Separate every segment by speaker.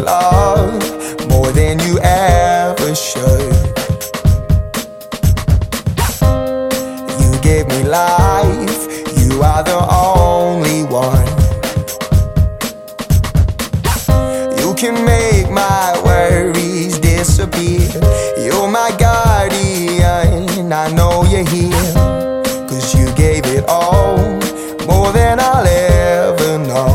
Speaker 1: love more than you ever should. You gave me life, you are the only one. You can make my worries disappear. You're my guardian, I know you're here. 'Cause you gave it all, more than I'll ever know.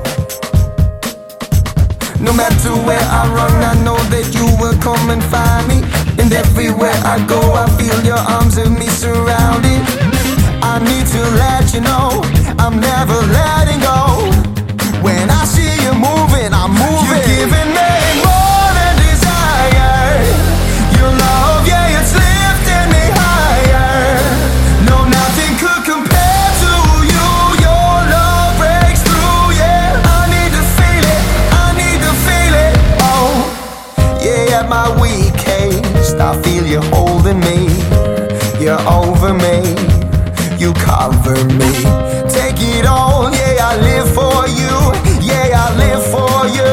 Speaker 1: No matter where I run, I know that you will come and find me. And everywhere I go, I feel your arms of me surrounded. I need to let you know, I'm never letting go. When I see you moving, I'm moving. You're giving me more than desire. Your love, yeah, it's lifting me higher. No, nothing could compare to you. Your love breaks through, yeah. I need to feel it, I need to feel it. Oh, yeah, at my weakest, I feel you holding me. You're over me, you cover me. Take it all, yeah, I live for you. Yeah, I live for you.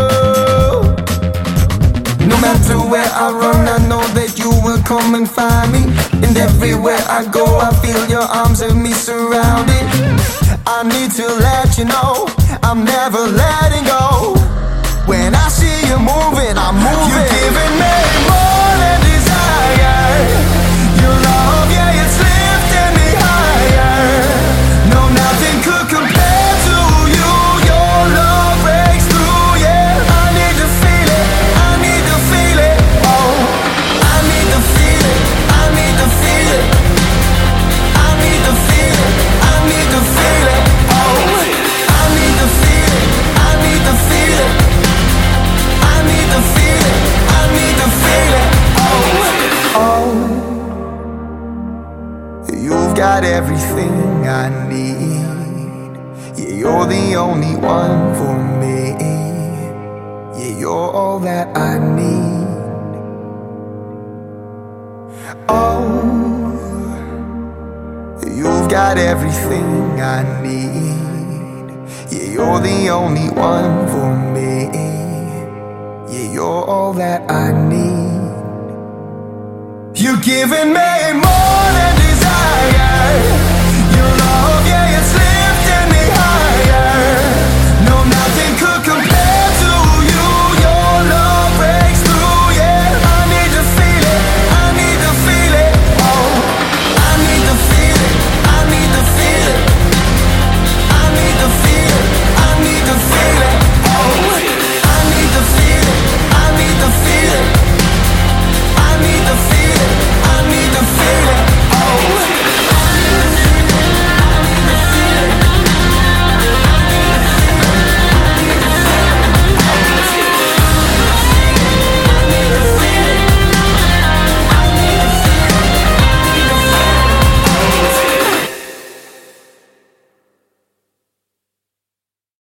Speaker 1: No matter where I run, I know that you will come and find me. And everywhere I go, I feel your arms of me surrounded. I need to let you know, I'm never letting go. When I see you moving, I'm moving. You're giving me more than desire. Your love, yeah, it's lifting me higher. No, nothing could compare to you. Your love breaks through, yeah. I need to feel it, I need to feel it. Oh, I need to feel it, I need to feel it. I need to feel it, I need to feel it. Oh, I need to feel it, I need to feel it. I need to feel it, I need to feel it. Oh, oh, you've got everything I need. Yeah, you're the only one for me. Yeah, you're all that I need. Oh, you've got everything I need. Yeah, you're the only one for me. Yeah, you're all that I need. You're giving me more than